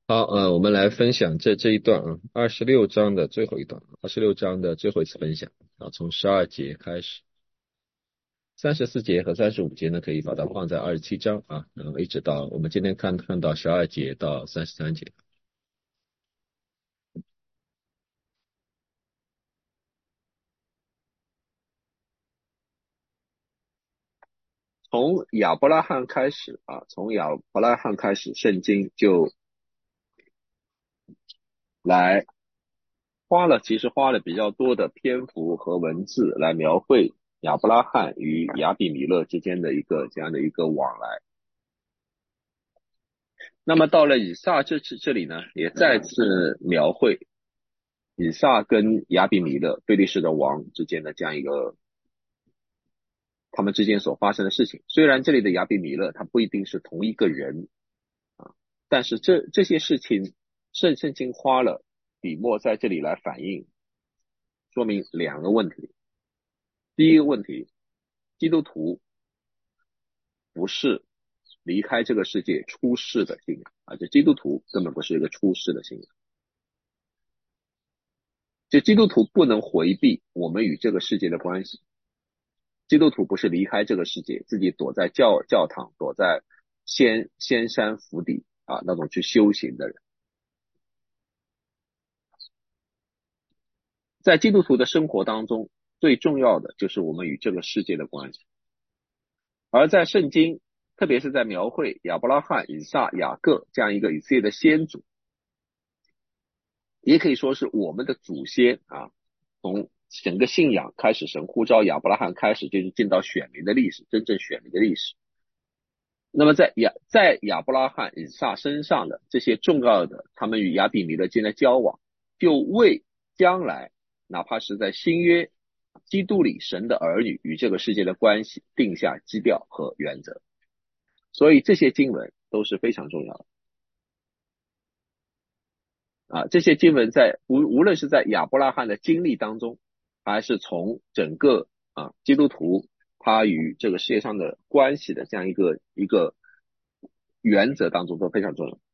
好，我们来分享这一段啊，26章的最后一段，26章的最后一次分享啊，从12节开始，34节和35节呢，可以把它放在27章啊，然后一直到我们今天看到12节到33节。从亚伯拉罕开始啊，从亚伯拉罕开始，圣经就来其实花了比较多的篇幅和文字来描绘亚伯拉罕与亚比米勒之间的这样的一个往来。那么到了以撒这里呢，也再次描绘以撒跟亚比米勒非利士的王之间的这样一个他们之间所发生的事情。虽然这里的亚比米勒他不一定是同一个人啊，但是这些事情圣经花了笔墨在这里来反映，说明两个问题。第一个问题，基督徒不是离开这个世界出世的信仰啊，这基督徒根本不是一个出世的信仰。就基督徒不能回避我们与这个世界的关系。基督徒不是离开这个世界，自己躲在教堂，躲在仙山府邸啊那种去修行的人。在基督徒的生活当中，最重要的就是我们与这个世界的关系。而在圣经，特别是在描绘亚伯拉罕、以撒、雅各这样一个以色列的先祖，也可以说是我们的祖先啊，从整个信仰开始，神呼召亚伯拉罕开始，就是进到选民的历史，真正选民的历史。那么在亚伯拉罕、以撒身上的这些重要的，他们与亚比米勒间的交往，就为将来哪怕是在新约基督里神的儿女与这个世界的关系定下基调和原则。所以这些经文都是非常重要的啊！这些经文无论是在亚伯拉罕的经历当中，还是从整个基督徒他与这个世界上的关系的这样一个原则当中都非常重要。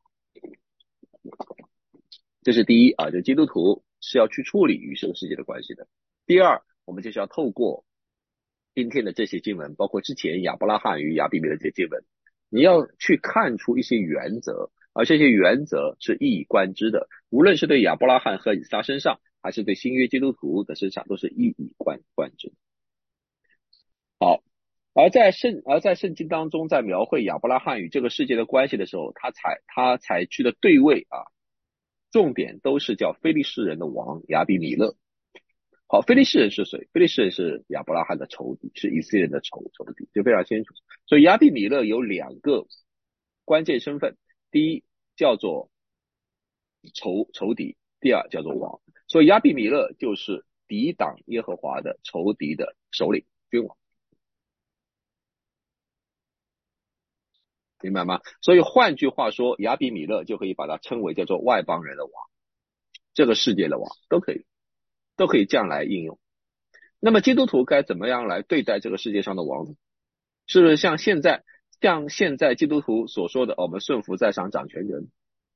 这是第一啊，就基督徒是要去处理与这个世界的关系的。第二，我们就是要透过今天的这些经文，包括之前亚伯拉罕与亚比米勒这些经文，你要去看出一些原则，而这些原则是一以贯之的，无论是对亚伯拉罕和以撒身上，还是对新约基督徒的身上，都是一以贯之的。好，而在圣经当中，在描绘亚伯拉罕与这个世界的关系的时候，他采取的对位啊，重点都是叫非利士人的王亚比米勒。好，非利士人是谁？非利士人是亚伯拉罕的仇敌，是以色列人的仇敌，就非常清楚。所以亚比米勒有两个关键身份，第一叫做仇敌，第二叫做王。所以亚比米勒就是抵挡耶和华的仇敌的首领君王，明白吗？所以换句话说，亚比米勒就可以把它称为叫做外邦人的王，这个世界的王都可以这样来应用。那么基督徒该怎么样来对待这个世界上的王呢？是不是像现在基督徒所说的，我们顺服在上掌权人？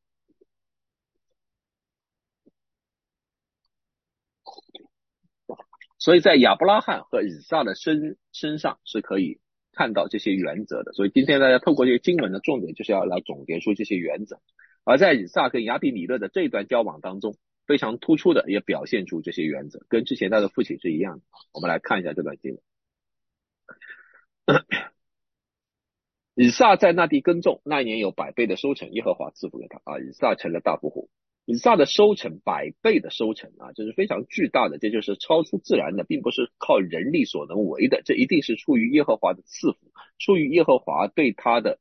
所以在亚伯拉罕和以撒的身上是可以看到这些原则的。所以今天大家透过这些经文的重点，就是要来总结出这些原则。而在以撒跟亚比米勒的这一段交往当中，非常突出的也表现出这些原则，跟之前他的父亲是一样的。我们来看一下这段经文。以撒在那地耕种，那一年有100倍的收成，耶和华赐福给他啊！以撒成了大富户。以撒的收成100倍的收成啊，这是非常巨大的，这就是超出自然的，并不是靠人力所能为的，这一定是出于耶和华的赐福，出于耶和华对他的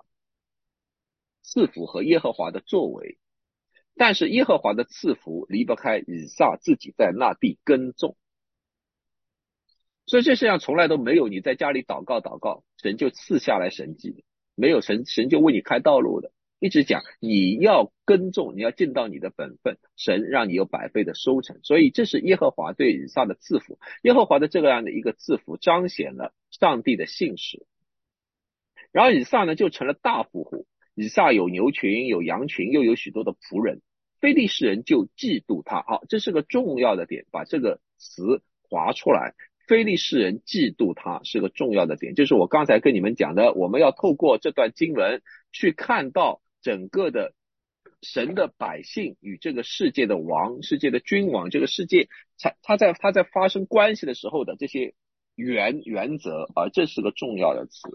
赐福和耶和华的作为。但是耶和华的赐福离不开以撒自己在那地耕种，所以这世界上从来都没有你在家里祷告，神就赐下来神迹的，没有神就为你开道路的。一直讲你要耕种，你要尽到你的本分，神让你有100倍的收成。所以这是耶和华对以撒的赐福，耶和华的这样的一个赐福彰显了上帝的信实。然后以撒呢就成了大富户， 以撒有牛群，有羊群，又有许多的仆人，非利士人就嫉妒他。好，这是个重要的点，把这个词划出来。非利士人嫉妒他是个重要的点，就是我刚才跟你们讲的，我们要透过这段经文去看到整个的神的百姓与这个世界的王、世界的君王、这个世界他在发生关系的时候的这些原则啊，这是个重要的词，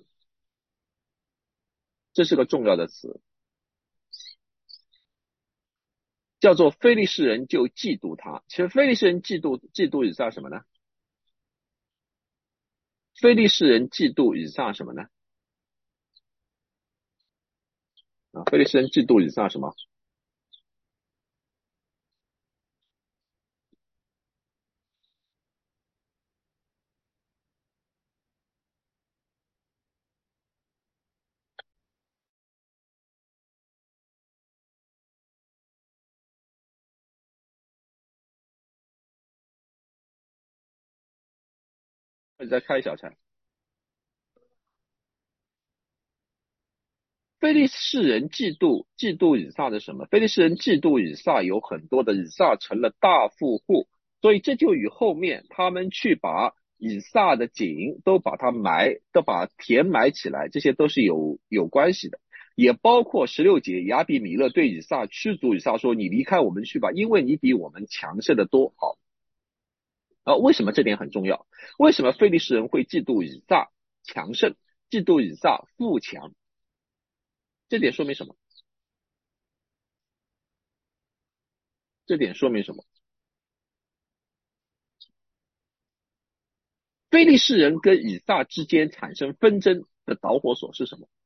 这是个重要的词，叫做非利士人就嫉妒他。其实非利士人嫉妒以撒什么呢？非利士人嫉妒以撒什么呢？啊，非利士人嫉妒以撒什么？你再开一小差。非利士人嫉妒以撒的什么？非利士人嫉妒以撒有很多的以撒成了大富户，所以这就与后面他们去把以撒的井都把填埋起来，这些都是有关系的。也包括16节，亚比米勒对以撒驱逐以撒说：“你离开我们去吧，因为你比我们强盛的多。”好，为什么这点很重要？为什么非利士人会嫉妒以撒强盛，嫉妒以撒富强？这点说明什么？这点说明什么？非利士人跟以撒之间产生纷争的导火索是什么？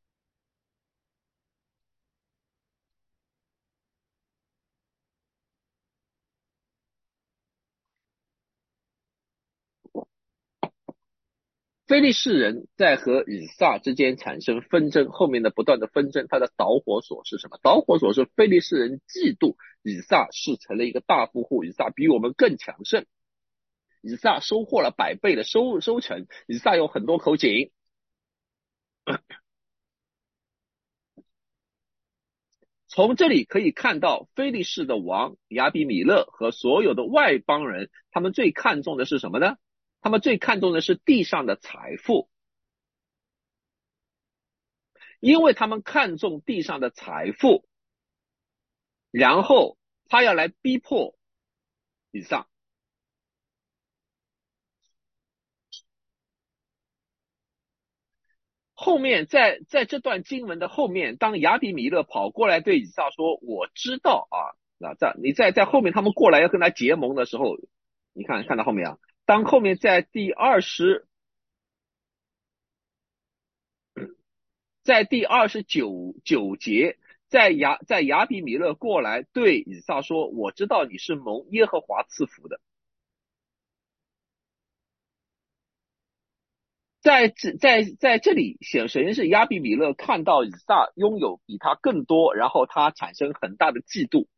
非利士人在和以撒之间产生纷争，后面的不断的纷争，它的导火索是什么？导火索是非利士人嫉妒以撒是成了一个大富户，以撒比我们更强盛，以撒收获了100倍的收成，以撒有很多口井。从这里可以看到，非利士的王亚比米勒和所有的外邦人，他们最看重的是什么呢？他们最看重的是地上的财富，因为他们看重地上的财富，然后他要来逼迫以撒。后面在这段经文的后面，当亚比米勒跑过来对以撒说：“我知道啊。”那在后面他们过来要跟他结盟的时候，你看到后面啊，当后面在第29节，在亚比米勒过来对以撒说：“我知道你是蒙耶和华赐福的。”在这里显然是亚比米勒看到以撒拥有比他更多，然后他产生很大的嫉妒。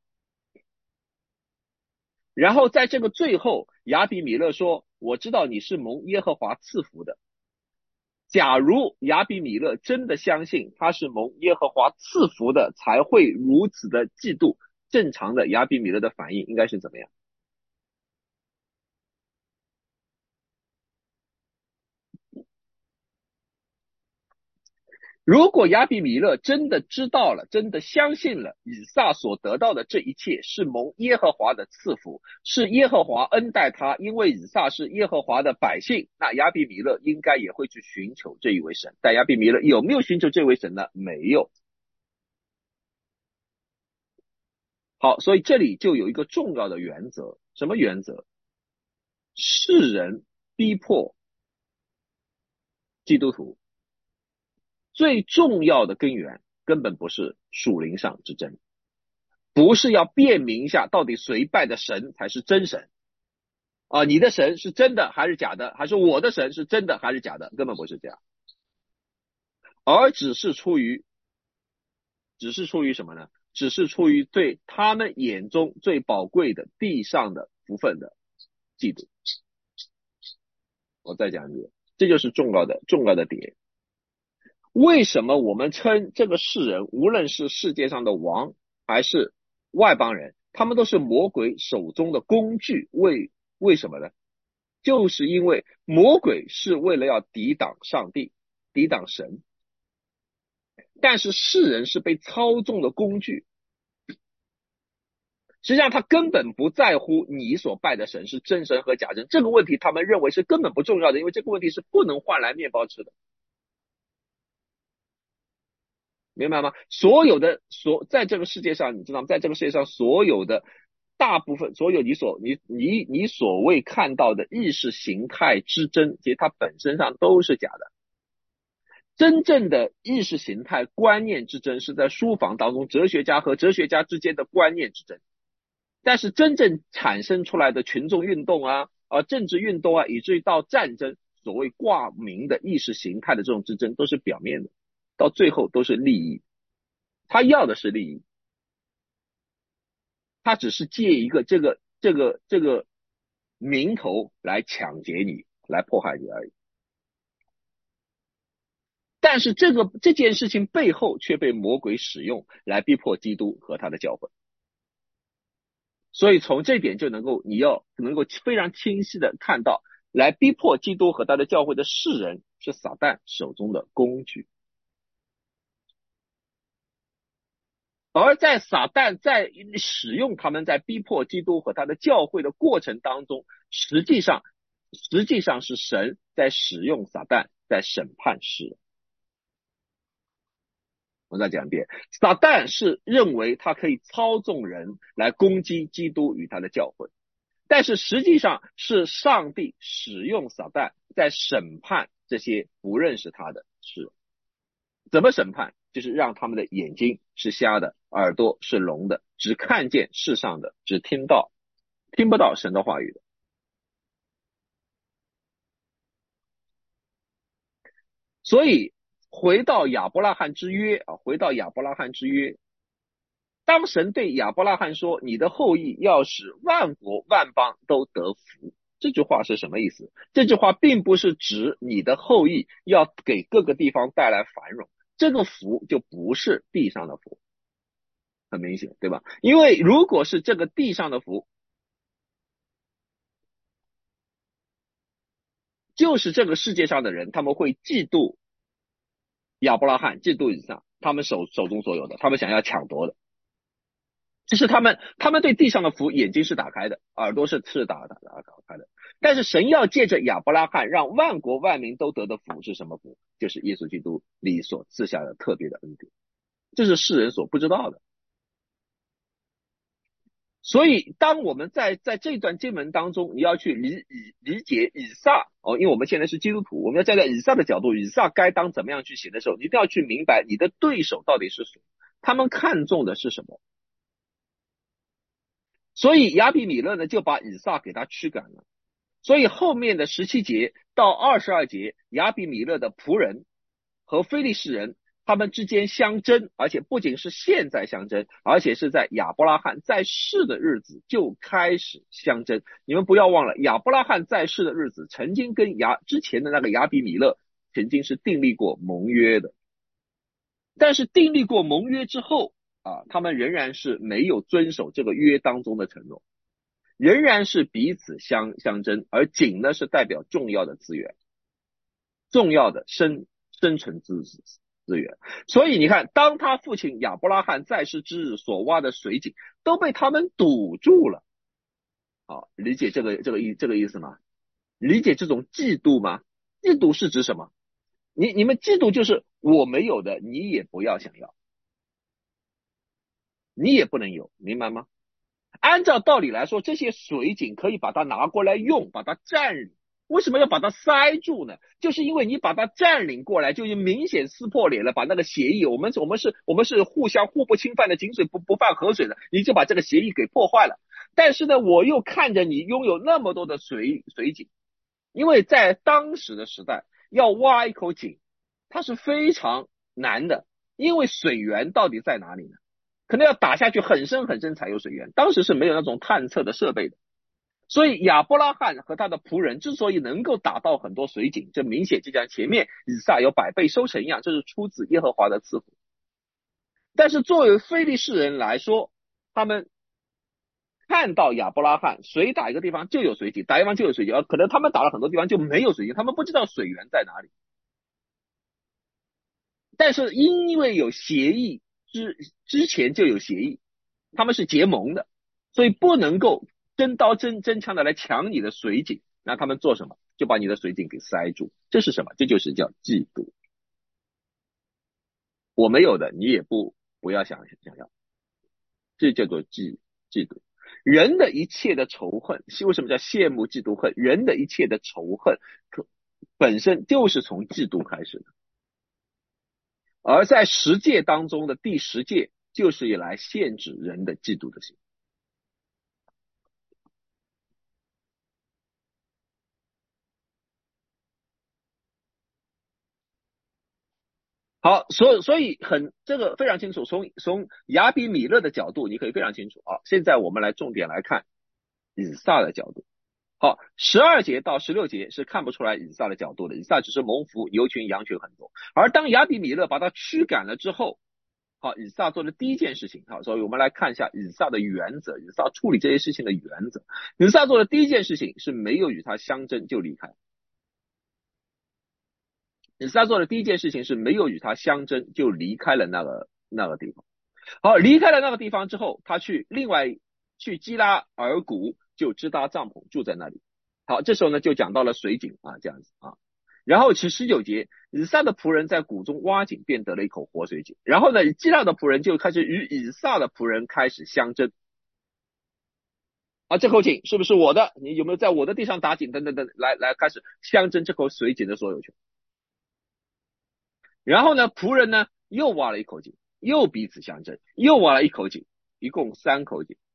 然后在这个最后，亚比米勒说：“我知道你是蒙耶和华赐福的。”假如亚比米勒真的相信他是蒙耶和华赐福的，才会如此的嫉妒，正常的亚比米勒的反应应该是怎么样？如果亚比米勒真的知道了，真的相信了以撒所得到的这一切是蒙耶和华的赐福，是耶和华恩待他，因为以撒是耶和华的百姓，那亚比米勒应该也会去寻求这一位神。但亚比米勒有没有寻求这位神呢？没有。好，所以这里就有一个重要的原则，什么原则？世人逼迫基督徒最重要的根源根本不是属灵上之争，不是要辨明一下到底谁拜的神才是真神啊？你的神是真的还是假的？还是我的神是真的还是假的？根本不是这样，而只是出于什么呢？只是出于对他们眼中最宝贵的地上的福分的嫉妒。我再讲一遍，这就是重要的点。 为什么我们称这个世人，无论是世界上的王还是外邦人，他们都是魔鬼手中的工具？为什么呢？就是因为魔鬼是为了要抵挡上帝，抵挡神，但是世人是被操纵的工具。实际上他根本不在乎你所拜的神是真神和假神，这个问题他们认为是根本不重要的，因为这个问题是不能换来面包吃的。明白吗？在这个世界上，你知道吗？在这个世界上，所有的大部分，所有你所谓看到的意识形态之争，其实它本身上都是假的。真正的意识形态观念之争是在书房当中，哲学家和哲学家之间的观念之争。但是真正产生出来的群众运动啊，政治运动啊，以至于到战争，所谓挂名的意识形态的这种之争，都是表面的，到最后都是利益。他要的是利益，他只是借一个这个名头来抢劫你，来迫害你而已。但是这件事情背后却被魔鬼使用来逼迫基督和他的教会。所以从这点就你要能够非常清晰的看到，来逼迫基督和他的教会的世人是撒旦手中的工具。而在撒旦在使用他们在逼迫基督和他的教会的过程当中，实际上是神在使用撒旦在审判世人。我再讲一遍，撒旦是认为他可以操纵人来攻击基督与他的教会，但是实际上是上帝使用撒旦在审判这些不认识他的世人。怎么审判？就是让他们的眼睛是瞎的，耳朵是聋的，只看见世上的，只听不到神的话语的。所以回到亚伯拉罕之约，当神对亚伯拉罕说你的后裔要使万国万邦都得福，这句话是什么意思？这句话并不是指你的后裔要给各个地方带来繁荣，这个福就不是地上的福，很明显，对吧？因为如果是这个地上的福，就是这个世界上的人他们会嫉妒亚伯拉罕，嫉妒以撒，他们手中所有的，他们想要抢夺的。其实他们对地上的福眼睛是打开的，耳朵是打开的，但是神要借着亚伯拉罕让万国万民都得的福是什么福？就是耶稣基督里所赐下的特别的恩典，这是世人所不知道的。所以当我们在这段经文当中，你要去理解以撒因为我们现在是基督徒，我们要站在以撒的角度，以撒该当怎么样去写的时候，你一定要去明白你的对手到底是谁，他们看重的是什么。所以亚比米勒呢就把以撒给他驱赶了。所以后面的17节到22节，亚比米勒的仆人和非利士人他们之间相争，而且不仅是现在相争，而且是在亚伯拉罕在世的日子就开始相争。你们不要忘了，亚伯拉罕在世的日子曾经跟之前的那个亚比米勒曾经是订立过盟约的，但是订立过盟约之后他们仍然是没有遵守这个约当中的承诺，仍然是彼此相争，而井呢是代表重要的资源，重要的生存资源。所以你看，当他父亲亚伯拉罕在世之日所挖的水井都被他们堵住了。理解这个意思吗？理解这种嫉妒吗？嫉妒是指什么？你们嫉妒就是我没有的，你也不要想要，你也不能有，明白吗？按照道理来说，这些水井可以把它拿过来用，把它占领。为什么要把它塞住呢？就是因为你把它占领过来，就明显撕破脸了，把那个协议，我们是互相互不侵犯的，井水不犯河水的，你就把这个协议给破坏了。但是呢，我又看着你拥有那么多的水井，因为在当时的时代，要挖一口井，它是非常难的，因为水源到底在哪里呢？可能要打下去很深很深才有水源，当时是没有那种探测的设备的。 所以亚伯拉罕和他的仆人之所以能够打到很多水井，这明显就像前面以撒有百倍收成一样，这是出自耶和华的赐福。但是作为非利士人来说，他们看到亚伯拉罕水打一个地方就有水井，打一个地方就有水井，可能他们打了很多地方就没有水井，他们不知道水源在哪里。但是因为有协议之前就有协议，他们是结盟的，所以不能够真刀真枪的来抢你的水井。那他们做什么？就把你的水井给塞住。这是什么？这就是叫嫉妒。我没有的，你也不要想要，这叫做嫉妒。人的一切的仇恨，为什么叫羡慕嫉妒恨？人的一切的仇恨本身就是从嫉妒开始的。而在十诫当中的第10诫，就是以来限制人的嫉妒的心。好，所以这个非常清楚，从亚比米勒的角度，你可以非常清楚啊。现在我们来重点来看以撒的角度。好，12节到16节是看不出来以撒的角度的，以撒只是蒙福，牛群羊群很多。而当亚比米勒把他驱赶了之后，好，以撒做的第一件事情，好，所以我们来看一下以撒的原则，以撒处理这些事情的原则。以撒做的第一件事情是没有与他相争就离开。以撒做的第一件事情是没有与他相争就离开了那个地方。好，离开了那个地方之后，他去基拉尔谷就支搭帐篷住在那里。好，这时候呢就讲到了水井啊，这样子啊。然后其19节，以撒的仆人在谷中挖井，便得了一口活水井。然后呢，基拉的仆人就开始与以撒的仆人开始相争。啊，这口井是不是我的？你有没有在我的地上打井？等等等，来开始相争这口水井的所有权。然后呢，仆人呢又挖了一口井，又彼此相争，又挖了一口井，一共3口井。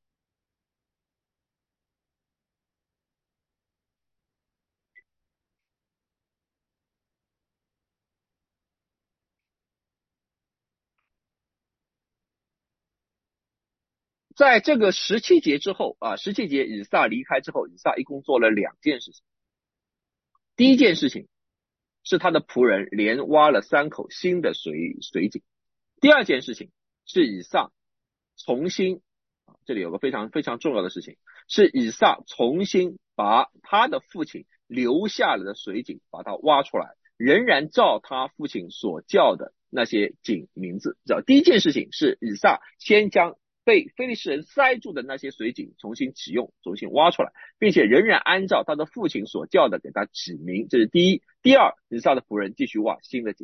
在这个17节之后啊，17节以撒离开之后，以撒一共做了2件事情。第一件事情是他的仆人连挖了3口新的水井。第二件事情是以撒重新，这里有个非常非常重要的事情，是以撒重新把他的父亲留下来的水井把它挖出来，仍然照他父亲所叫的那些井名字。第一件事情是以撒先将被非利士人塞住的那些水井重新启用，重新挖出来，并且仍然按照他的父亲所叫的给他起名，这是第一。第二，以撒的仆人继续挖新的井。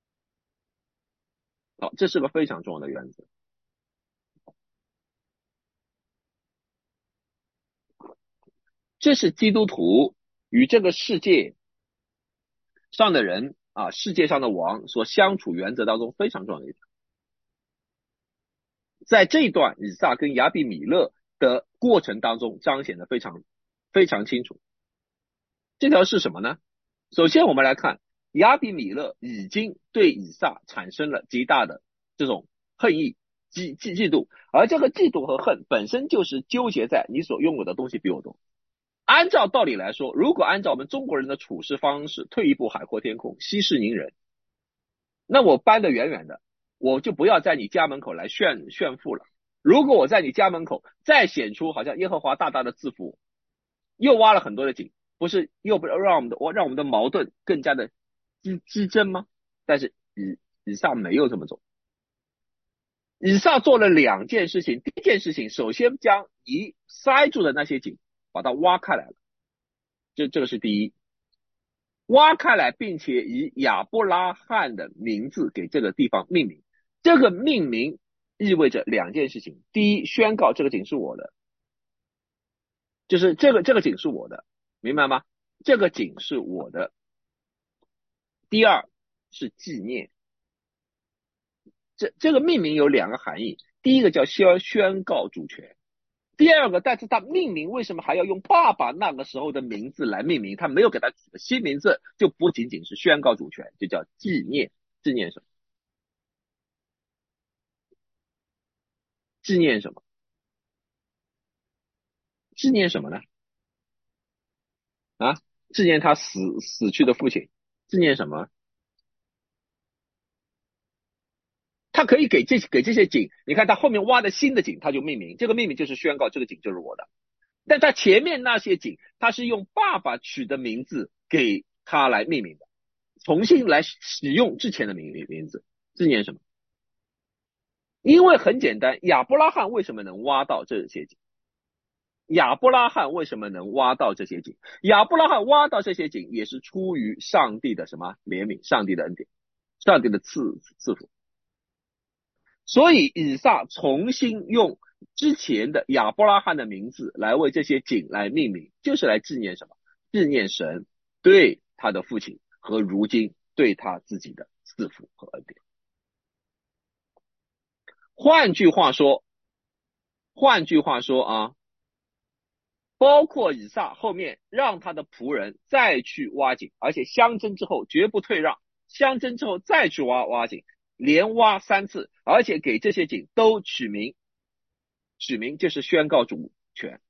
好，这是个非常重要的原则。这是基督徒与这个世界上的人啊，世界上的王所相处原则当中非常重要的一点。在这一段以撒跟亚比米勒的过程当中彰显的非常非常清楚。这条是什么呢？首先我们来看，亚比米勒已经对以撒产生了极大的这种恨意、嫉妒，而这个嫉妒和恨本身就是纠结在你所拥有的东西比我多。按照道理来说，如果按照我们中国人的处事方式，退一步海阔天空，息事宁人，那我搬得远远的，我就不要在你家门口来炫富了。如果我在你家门口再显出好像耶和华大大的赐福，又挖了很多的井，不是又不让我们的矛盾更加的激增吗？但是以撒没有这么做。以撒做了2件事情。第一件事情，首先将你塞住的那些井把它挖开来了，这个是第一。挖开来，并且以亚伯拉罕的名字给这个地方命名。这个命名意味着2件事情：第一，宣告这个井是我的，就是这个井是我的，明白吗？这个井是我的。第二是纪念。这个命名有2个含义，第一个叫宣告主权，第二个，但是他命名为什么还要用爸爸那个时候的名字来命名？他没有给他取个新名字，就不仅仅是宣告主权，就叫纪念。纪念什么？纪念什么？纪念什么呢？ 啊，纪念他死去的父亲，纪念什么？他可以给这些井，你看他后面挖的新的井，他就命名，这个命名就是宣告这个井就是我的。但他前面那些井，他是用爸爸取的名字给他来命名的，重新来使用之前的名字，纪念什么？因为很简单，亚伯拉罕为什么能挖到这些井？亚伯拉罕为什么能挖到这些井？亚伯拉罕挖到这些井也是出于上帝的什么怜悯，上帝的恩典，上帝的赐福。所以以撒重新用之前的亚伯拉罕的名字来为这些井来命名，就是来纪念什么？纪念神对他的父亲和如今对他自己的赐福和恩典。换句话说啊，包括以撒后面让他的仆人再去挖井，而且相争之后绝不退让，相争之后再去挖井，连挖3次，而且给这些井都取名就是宣告主权。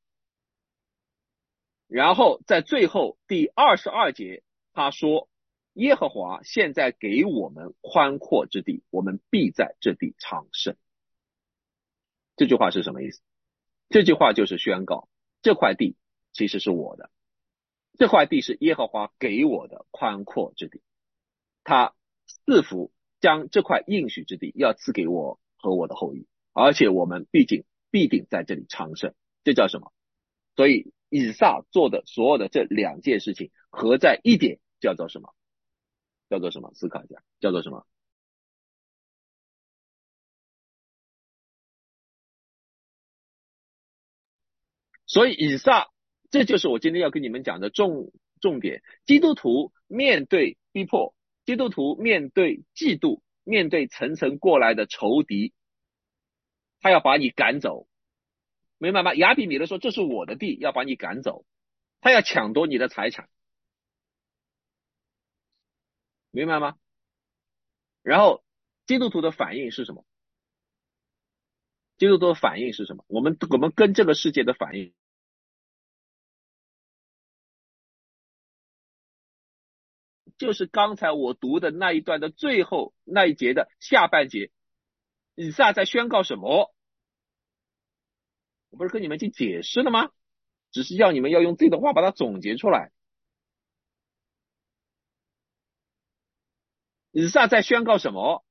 然后在最后第22节，他说：“耶和华现在给我们宽阔之地，我们必在这地昌盛。”这句话是什么意思？这句话就是宣告这块地其实是我的，这块地是耶和华给我的宽阔之地，他赐福将这块应许之地要赐给我和我的后裔，而且我们必定在这里昌盛。这叫什么？所以以撒做的所有的这2件事情合在一点，叫做什么？叫做什么？思考一下，叫做什么？所以以撒，这就是我今天要跟你们讲的重点。基督徒面对逼迫，基督徒面对嫉妒，面对层层过来的仇敌，他要把你赶走，明白吗？亚比米勒说这是我的地，要把你赶走，他要抢夺你的财产，明白吗？然后基督徒的反应是什么？基督徒的反应是什么？我们跟这个世界的反应，就是刚才我读的那一段的最后那一节的下半节，以撒在宣告什么？我不是跟你们去解释了吗？只是要你们要用自己的话把它总结出来。以撒在宣告什么？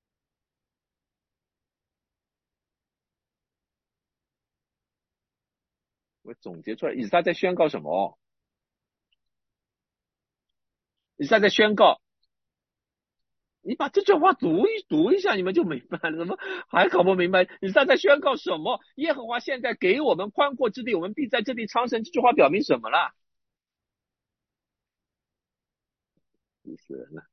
我总结出来，以撒在宣告什么？以撒在宣告，你把这句话读一下，你们就明白了。怎么还搞不明白？以撒在宣告什么？耶和华现在给我们宽阔之地，我们必在这地昌盛。这句话表明什么了？气死人了！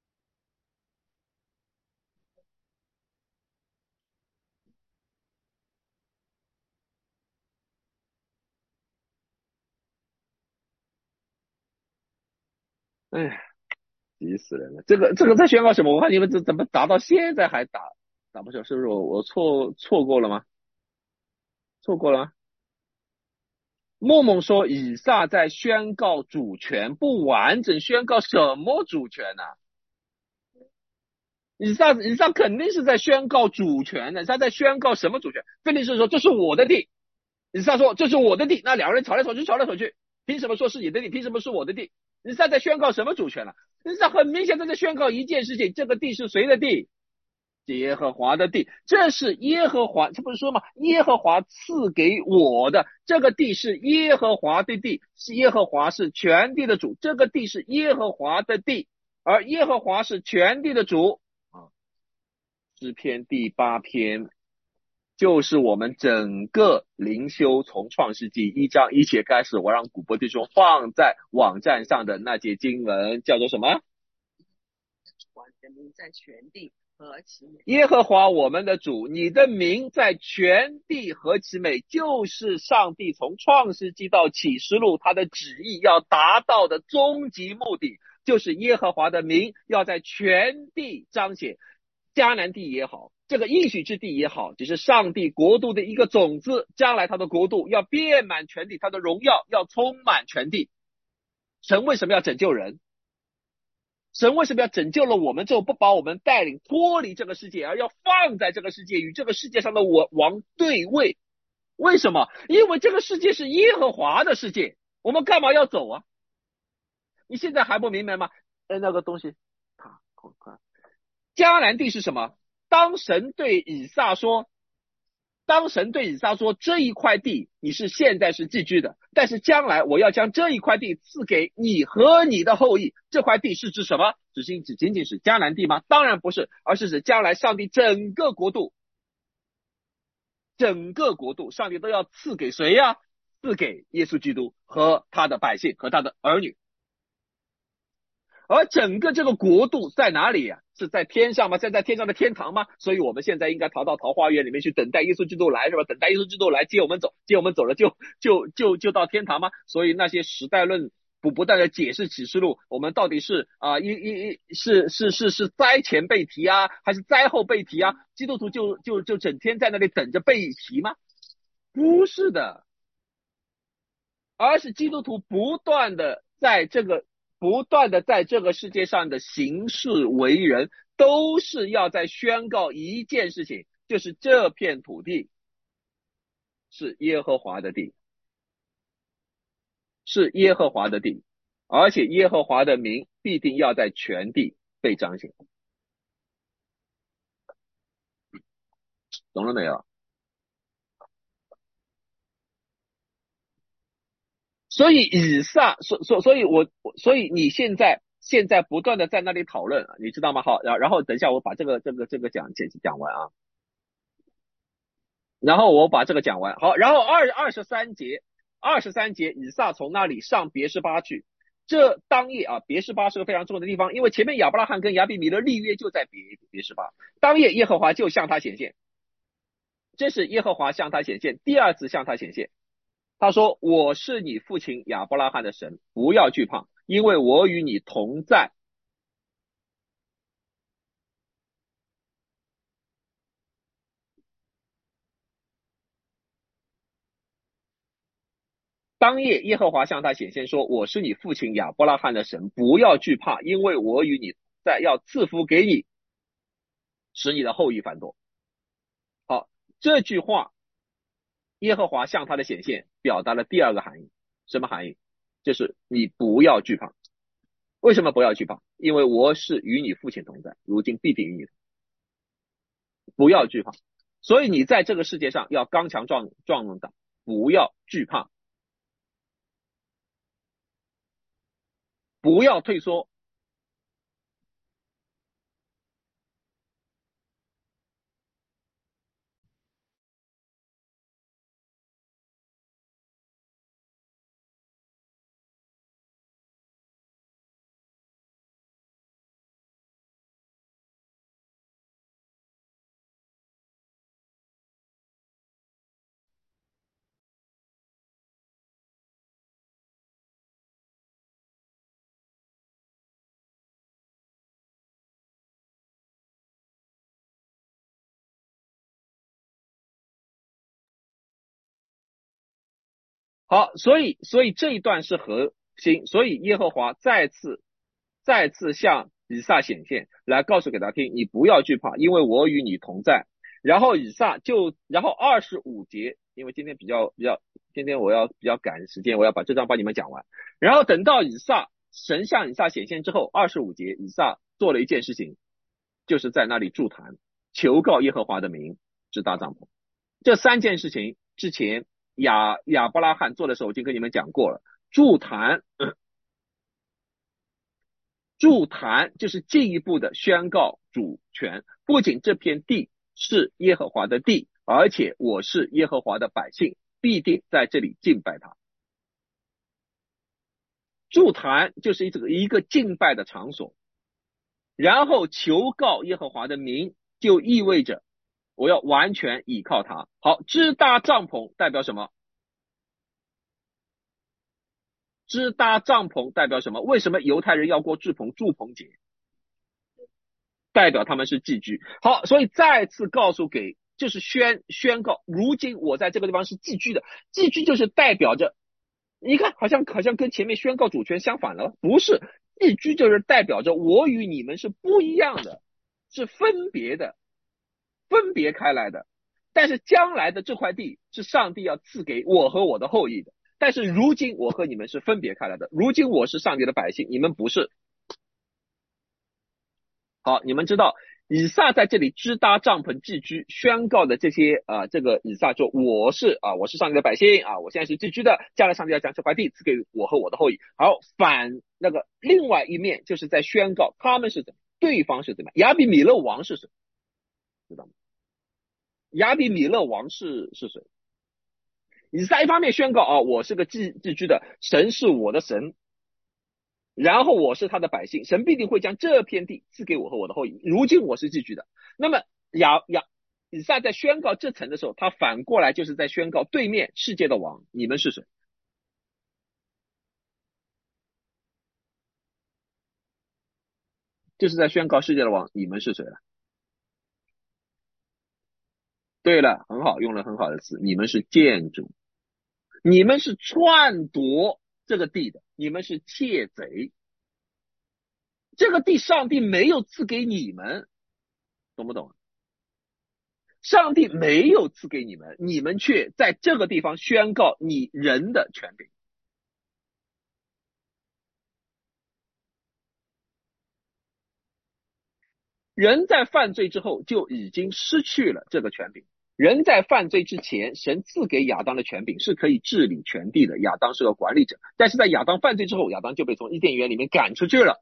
哎，急死人了！这个在宣告什么？我看你们怎么打到现在还打不成？是不是我错过了吗？错过了吗？梦梦说以撒在宣告主权，不完整宣告什么主权呢、以撒肯定是在宣告主权的，他在宣告什么主权？菲利士说这是我的地，以撒说这是我的地，那2个人吵来吵去，凭什么说是你的地？凭什么是我的地？以撒在宣告什么主权呢、以撒很明显在宣告一件事情，这个地是谁的地？耶和华的地，这是耶和华，这不是说吗？耶和华赐给我的，这个地是耶和华的地，是耶和华是全地的主，这个地是耶和华的地，而耶和华是全地的主啊。诗篇第8篇就是我们整个灵修从创世纪1章1节开始，我让古博弟兄放在网站上的那节经文，叫做什么？的名在全地何其美！耶和华我们的主，你的名在全地何其美！就是上帝从创世纪到启示录他的旨意要达到的终极目的，就是耶和华的名要在全地彰显。迦南地也好，这个应许之地也好，只是上帝国度的一个种子，将来他的国度要遍满全地，他的荣耀要充满全地。 神为什么要拯救人？神为什么要拯救了我们之后，不把我们带领脱离这个世界，而要放在这个世界，与这个世界上的王对位？为什么？因为这个世界是耶和华的世界，我们干嘛要走啊？你现在还不明白吗？那个东西，迦南地是什么？当神对以撒说，这一块地你是现在是寄居的，但是将来我要将这一块地赐给你和你的后裔。这块地是指什么？只仅仅是迦南地吗？当然不是，而是指将来上帝整个国度，上帝都要赐给谁呀？赐给耶稣基督和他的百姓和他的儿女。而整个这个国度在哪里呀？是在天上吗？在天上的天堂吗？所以我们现在应该逃到桃花源里面去，等待耶稣基督来，是吧？等待耶稣基督来接我们走了就到天堂吗？所以那些时代论不断的解释启示录，我们到底是是灾前被提啊，还是灾后被提啊？基督徒就整天在那里等着被提吗？不是的，而是基督徒不断的在这个世界上的行事为人，都是要在宣告一件事情，就是这片土地是耶和华的地，是耶和华的地，而且耶和华的名必定要在全地被彰显。懂了没有？所以以撒，所以你现在不断的在那里讨论，你知道吗？好，然后等一下我把这个讲完啊，然后我把这个讲完。好，然后二十三节，以撒从那里上别是巴去。这当夜啊，别是巴是个非常重要的地方，因为前面亚伯拉罕跟亚比米勒立约就在别是巴。当夜耶和华就向他显现，这是耶和华向他显现，第二次向他显现。他说：我是你父亲亚伯拉罕的神，不要惧怕，因为我与你同在。当夜耶和华向他显现说：我是你父亲亚伯拉罕的神，不要惧怕，因为我与你同在，要赐福给你，使你的后裔繁多。好，这句话耶和华向他的显现表达了第二个含义。什么含义？就是你不要惧怕。为什么不要惧怕？因为我是与你父亲同在，如今必定与你同在。不要惧怕。所以你在这个世界上要刚强壮勇的，不要惧怕，不要退缩。好，所以这一段是核心，所以耶和华再次向以撒显现，来告诉给他听，你不要惧怕，因为我与你同在。然后然后25节，因为今天我要比较赶时间，我要把这章帮你们讲完。然后等到神向以撒显现之后，25节以撒做了一件事情，就是在那里筑坛，求告耶和华的名，支搭帐篷。这三件事情之前亚伯拉罕做的时候，我已经跟你们讲过了。筑坛就是进一步的宣告主权，不仅这片地是耶和华的地，而且我是耶和华的百姓，必定在这里敬拜他。筑坛就是一个敬拜的场所，然后求告耶和华的名，就意味着我要完全倚靠他。好，支搭帐篷代表什么？支搭帐篷代表什么？为什么犹太人要过祝棚节？代表他们是寄居。好，所以再次告诉就是宣告，如今我在这个地方是寄居的。寄居就是代表着你看，好像跟前面宣告主权相反了，不是，寄居就是代表着我与你们是不一样的，是分别的，分别开来的。但是将来的这块地是上帝要赐给我和我的后裔的。但是如今我和你们是分别开来的，如今我是上帝的百姓，你们不是。好，你们知道以撒在这里支搭帐篷寄居，宣告的这些这个以撒说我是上帝的百姓我现在是寄居的，将来上帝要将这块地赐给我和我的后裔。好，反那个另外一面就是在宣告他们是怎么，对方是怎么样。亚比米勒王是谁？知道吗？亚比米勒王是谁？以撒一方面宣告我是个寄居的，神是我的神，然后我是他的百姓，神必定会将这片地赐给我和我的后裔。如今我是寄居的。那么以撒在宣告这层的时候，他反过来就是在宣告对面世界的王，你们是谁？就是在宣告世界的王，你们是谁了？对了，很好，用了很好的词，你们是建筑，你们是篡夺这个地的，你们是窃贼。这个地上帝没有赐给你们，懂不懂？上帝没有赐给你们，你们却在这个地方宣告你人的权柄。人在犯罪之后就已经失去了这个权柄。人在犯罪之前，神赐给亚当的权柄是可以治理全地的，亚当是个管理者。但是在亚当犯罪之后，亚当就被从伊甸园里面赶出去了，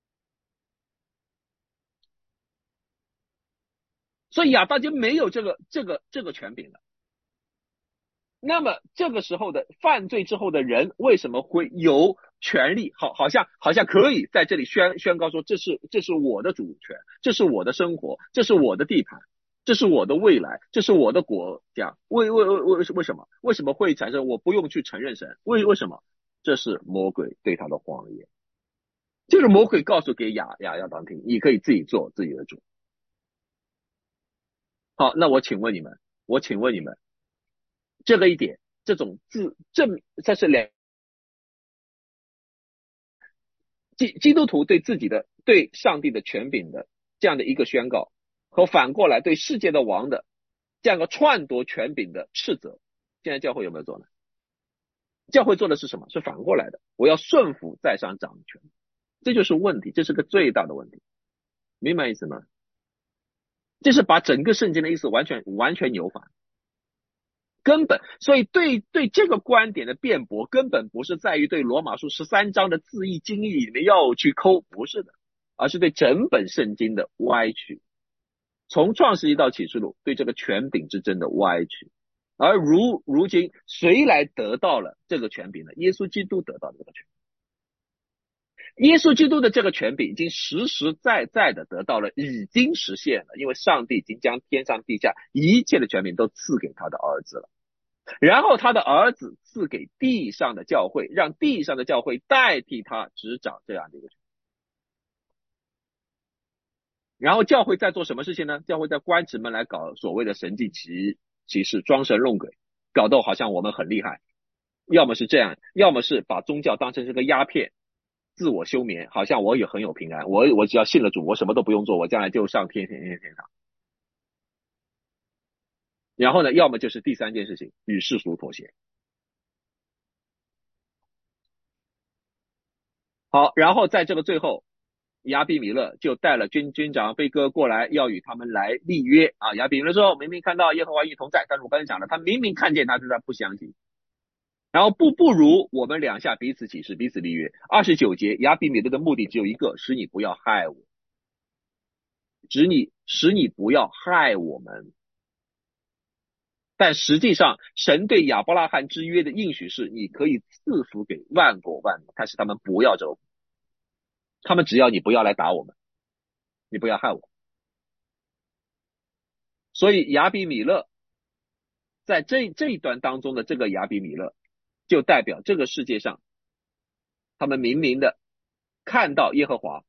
所以亚当就没有这个权柄了。那么这个时候的犯罪之后的人为什么会有权利？好像可以在这里宣告说，这是我的主权，这是我的生活，这是我的地盘，这是我的未来，这是我的国家。为什么？为什么会产生我不用去承认神？为什么？这是魔鬼对他的谎言，就是魔鬼告诉给亚当听，你可以自己做自己的主。好，那我请问你们，这个一点，这种这是基督徒对自己的对上帝的权柄的这样的一个宣告，和反过来对世界的王的这样一个篡夺权柄的斥责，现在教会有没有做呢？教会做的是什么？是反过来的，我要顺服在上掌权，这就是问题，这是个最大的问题，明白意思吗？这是把整个圣经的意思完全扭反。根本，所以对这个观点的辩驳，根本不是在于对罗马书13章的字义经义里面要去抠，不是的，而是对整本圣经的歪曲。从创世纪到启示录，对这个权柄之争的歪曲。而如今谁来得到了这个权柄呢？耶稣基督得到这个权柄。耶稣基督的这个权柄已经实实在在的得到了，已经实现了，因为上帝已经将天上地下一切的权柄都赐给他的儿子了。然后他的儿子赐给地上的教会，让地上的教会代替他执掌这样的一个权。然后教会在做什么事情呢？教会在关起门来搞所谓的神迹奇事，装神弄鬼，搞得好像我们很厉害。要么是这样，要么是把宗教当成是个鸦片，自我休眠，好像我也很有平安，我只要信了主，我什么都不用做，我将来就上天堂。然后呢，要么就是第三件事情，与世俗妥协。好，然后在这个最后，亚比米勒就带了军长飞哥过来，要与他们来立约亚比米勒说，明明看到耶和华与你同在，但是我刚才讲了，他明明看见他，但他不相信。然后不如我们两下彼此起誓，彼此立约。29节，亚比米勒的目的只有一个，使你不要害我，使你不要害我们。但实际上，神对亚伯拉罕之约的应许是，你可以赐福给万国万民，但是他们不要这，他们只要你不要来打我们，你不要害我。所以亚比米勒在这一段当中的这个亚比米勒，就代表这个世界上，他们明明的看到耶和华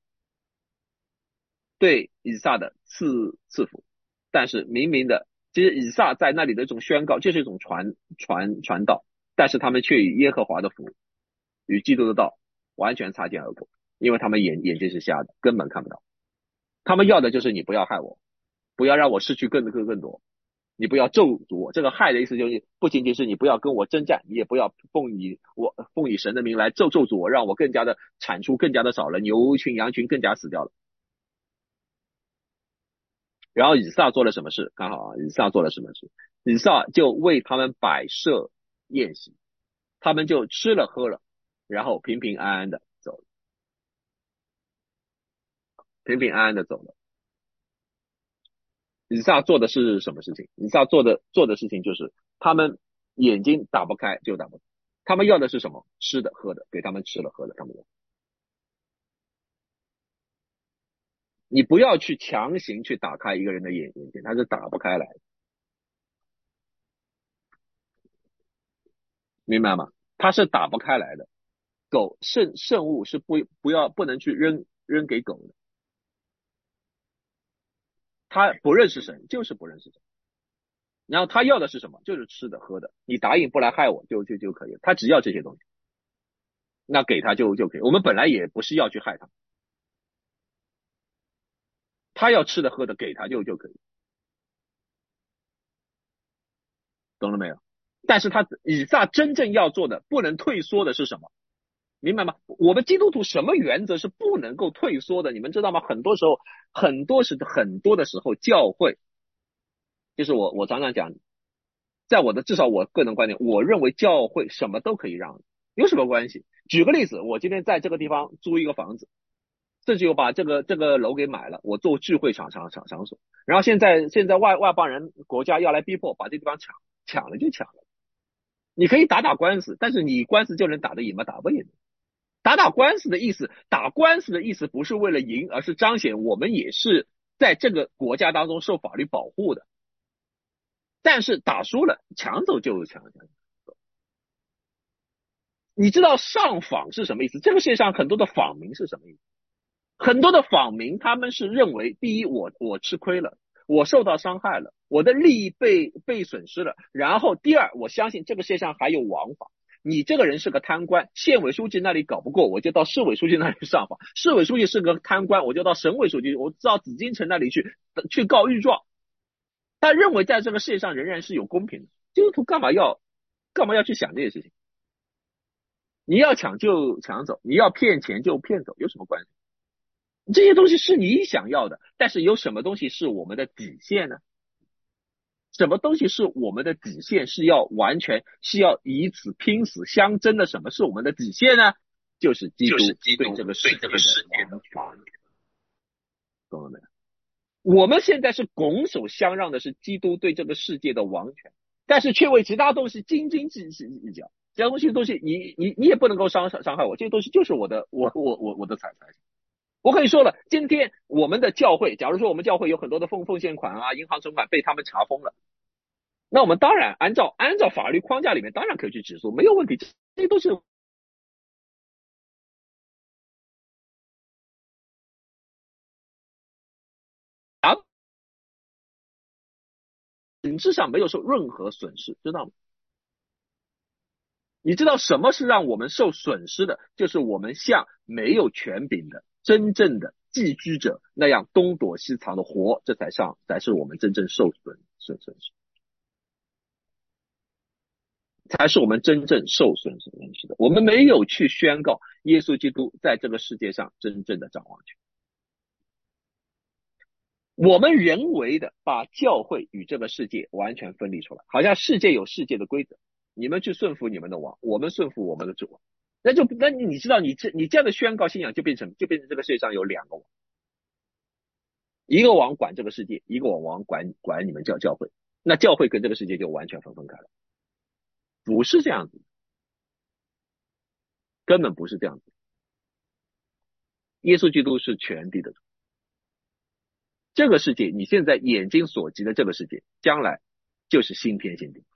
对以撒的赐福，但是明明的，其实以撒在那里的一种宣告，就是一种传道， 但是他们却与耶和华的福，与基督的道完全擦肩而过，因为他们眼睛是瞎的，根本看不到。他们要的就是你不要害我，不要让我失去更多，你不要咒诅我。这个害的意思就是不仅仅是你不要跟我征战，你也不要奉以神的名来咒诅我，让我更加的产出更加的少了，牛群羊群更加死掉了。然后以撒做了什么事？看好啊，以撒做了什么事？以撒就为他们摆设宴席，他们就吃了喝了，然后平平安安的走了，平平安安的走了。以撒做的是什么事情？以撒做的事情就是他们眼睛打不开就打不开，他们要的是什么？吃的喝的，给他们吃了喝的，他们要。你不要去强行去打开一个人的眼睛，他是打不开来的，明白吗？他是打不开来的。狗圣物是不能去扔给狗的，他不认识神，就是不认识神。然后他要的是什么？就是吃的喝的，你答应不来害我就可以了，他只要这些东西，那给他就可以。我们本来也不是要去害他，他要吃的喝的给他就可以，懂了没有？但是他以撒真正要做的，不能退缩的是什么？明白吗？我们基督徒什么原则是不能够退缩的？你们知道吗？很多时候，很多的时候，教会就是我常常讲，在至少我个人观点，我认为教会什么都可以让，有什么关系？举个例子，我今天在这个地方租一个房子，甚至有把这个楼给买了，我做聚会场所。然后现在外邦人国家要来逼迫，把这地方抢了就抢了。你可以打官司，但是你官司就能打得赢吗？打不赢。打官司的意思，打官司的意思不是为了赢，而是彰显我们也是在这个国家当中受法律保护的。但是打输了，抢走就抢。你知道上访是什么意思？这个世界上很多的访民是什么意思？很多的访民他们是认为，第一，我吃亏了，我受到伤害了，我的利益被损失了。然后第二，我相信这个世界上还有王法。你这个人是个贪官，县委书记那里搞不过，我就到市委书记那里上访；市委书记是个贪官，我就到省委书记，我到紫禁城那里去告御状。他认为在这个世界上仍然是有公平的。基督徒干嘛要去想这些事情？你要抢就抢走，你要骗钱就骗走，有什么关系？这些东西是你想要的，但是有什么东西是我们的底线呢？什么东西是我们的底线？是要以此拼死相争的？什么是我们的底线呢？就是基督对这个世界的完全，懂了没有？我们现在是拱手相让的是基督对这个世界的王权，但是却为其他东西斤斤计较。其他东西你也不能够伤害我，这些东西就是我的财产。我可以说了，今天我们的教会，假如说我们教会有很多的奉献款啊、银行存款被他们查封了，那我们当然按照法律框架里面，当然可以去起诉，没有问题。这些都是啊，本质上没有受任何损失，知道吗？你知道什么是让我们受损失的？就是我们像没有权柄的真正的寄居者那样东躲西藏的活，这才是我们真正受损失，才是我们真正受损失的。我们没有去宣告耶稣基督在这个世界上真正的掌王权，我们人为的把教会与这个世界完全分离出来，好像世界有世界的规则，你们去顺服你们的王，我们顺服我们的主。那你知道你这样的宣告信仰就变成这个世界上有两个王，一个王管这个世界，一个王管你们教会，那教会跟这个世界就完全分开了，不是这样子，根本不是这样子。耶稣基督是全地的主，这个世界你现在眼睛所及的这个世界，将来就是新天新地，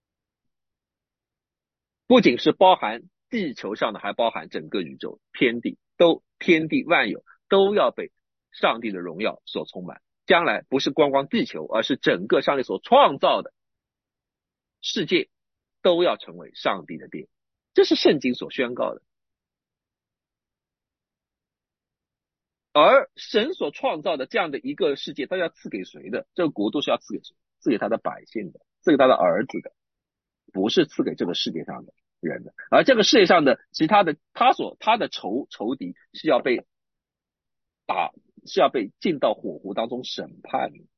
不仅是包含地球上的，还包含整个宇宙天地万有都要被上帝的荣耀所充满。将来不是光地球，而是整个上帝所创造的世界都要成为上帝的殿，这是圣经所宣告的。而神所创造的这样的一个世界，他要赐给谁的？这个国度是要赐给谁？赐给他的百姓的，赐给他的儿子的，不是赐给这个世界上的人的。而这个世界上的其他的他的仇敌是要被打，是要被进到火湖当中审判的，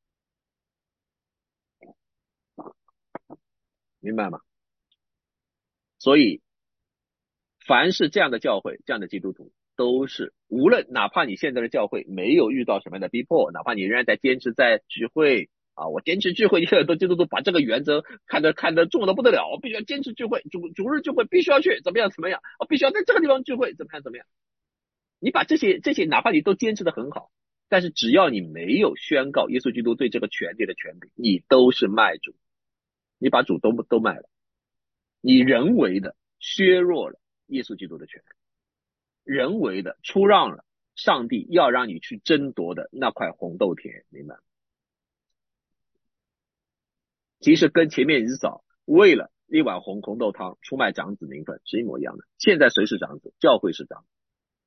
明白吗？所以凡是这样的教会，这样的基督徒，都是无论哪怕你现在的教会没有遇到什么样的逼迫，哪怕你仍然在坚持在聚会啊，我坚持聚会，有很多基督徒把这个原则看得重的不得了，我必须要坚持聚会，主日聚会必须要去，怎么样，我必须要在这个地方聚会，怎么样。你把这些，哪怕你都坚持的很好，但是只要你没有宣告耶稣基督对这个权利的权柄，你都是卖主，你把主都卖了，你人为的削弱了耶稣基督的权利，人为的出让了上帝要让你去争夺的那块红豆田，明白吗？其实跟前面以扫为了一碗红豆汤出卖长子名分是一模一样的。现在谁是长子？教会是长子。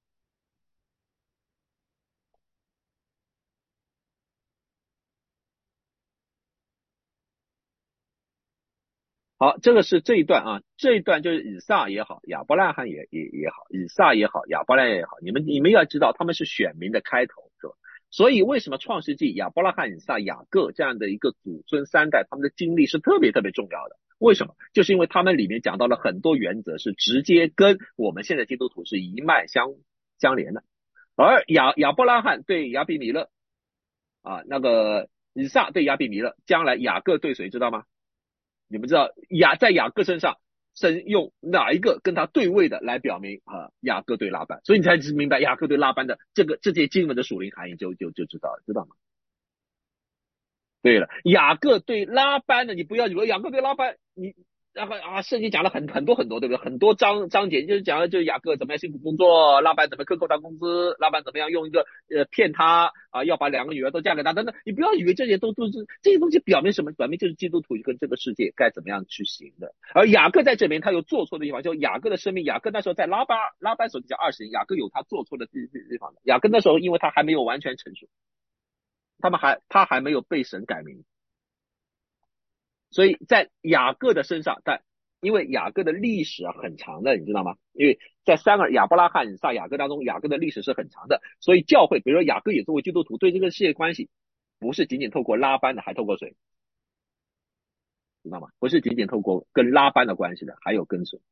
好，这个是这一段啊，这一段就是以撒也好，亚伯拉罕也好，以撒也好，亚伯拉罕也好，你们要知道他们是选民的开头，是吧？所以为什么创世纪亚伯拉罕、以撒、雅各这样的一个祖孙三代，他们的经历是特别特别重要的？为什么？就是因为他们里面讲到了很多原则，是直接跟我们现在基督徒是一脉相连的。而亚伯拉罕对亚比米勒啊，那个以撒对亚比米勒，将来雅各对谁知道吗？你们知道在雅各身上，神用哪一个跟他对位的来表明啊？雅各对拉班，所以你才明白雅各对拉班的这些经文的属灵含义就知道了，知道吗？对了，雅各对拉班的，你不要以为雅各对拉班，你然后圣经讲了很多，对不对？很多章节就是讲了，就是雅各怎么样辛苦工作，拉班怎么克扣他工资，拉班怎么样用一个骗他要把2个女儿都嫁给他等等。你不要以为这些都是这些东西表明什么？表明就是基督徒跟这个世界该怎么样去行的。而雅各在这边他有做错的地方，就雅各的生命，雅各那时候在拉班手底下20年，雅各有他做错的地方的。雅各那时候因为他还没有完全成熟，他还没有被神改名。所以在雅各的身上，因为雅各的历史很长的，你知道吗？因为在亚伯拉罕、以撒、雅各当中，雅各的历史是很长的，所以教会，比如说雅各也作为基督徒，对这个世界关系不是仅仅透过拉班的，还透过谁？知道吗？不是仅仅透过跟拉班的关系的，还有跟谁？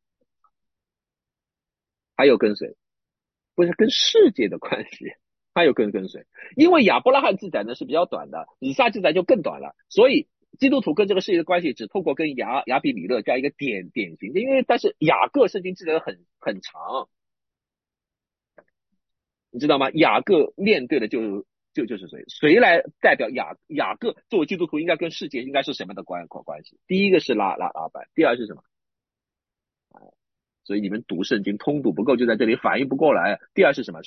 还有跟谁？不是跟世界的关系，还有跟谁？因为亚伯拉罕记载呢是比较短的，以撒记载就更短了，所以基督徒跟这个世界的关系只透过跟亚比米勒加一个典型的，因为但是雅各圣经记载的很长，你知道吗？雅各面对的就是谁？谁来代表雅各作为基督徒应该跟世界应该是什么的关系？第一个是拉班，第二是什么？所以你们读圣经通读不够，就在这里反应不过来。第二是什么？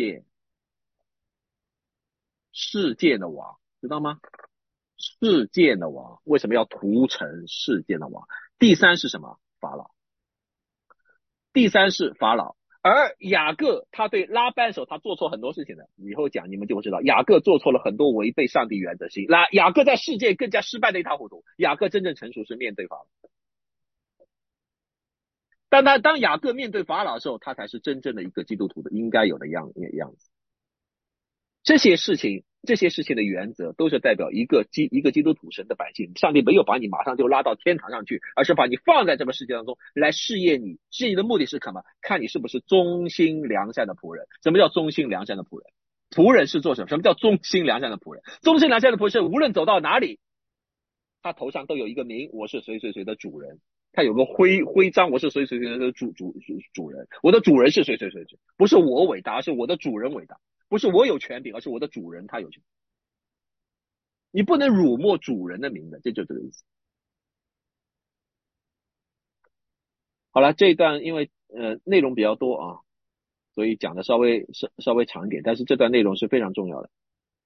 世界的王，知道吗？世界的王为什么要屠城世界的王？第三是什么？法老。第三是法老。而雅各他对拉班手他做错很多事情的，以后讲你们就会知道，雅各做错了很多违背上帝原则性。雅各在世界更加失败的一塌糊涂。雅各真正成熟是面对法老。当雅各面对法老的时候，他才是真正的一个基督徒的应该有的样子。这些事情的原则都是代表一个基督徒神的百姓，上帝没有把你马上就拉到天堂上去，而是把你放在这个世界当中来试验你。试验的目的是什么？看你是不是忠心良善的仆人。什么叫忠心良善的仆人？仆人是做什么？什么叫忠心良善的仆人？忠心良善的仆人是无论走到哪里，他头上都有一个名，我是谁谁谁的主人。他有个徽章，我是谁谁谁的主人，我的主人是谁谁谁，不是我伟大，而是我的主人伟大。不是我有权柄，而是我的主人他有权。你不能辱没主人的名的，这就这个意思。好了，这一段因为内容比较多啊，所以讲的稍微长一点，但是这段内容是非常重要的。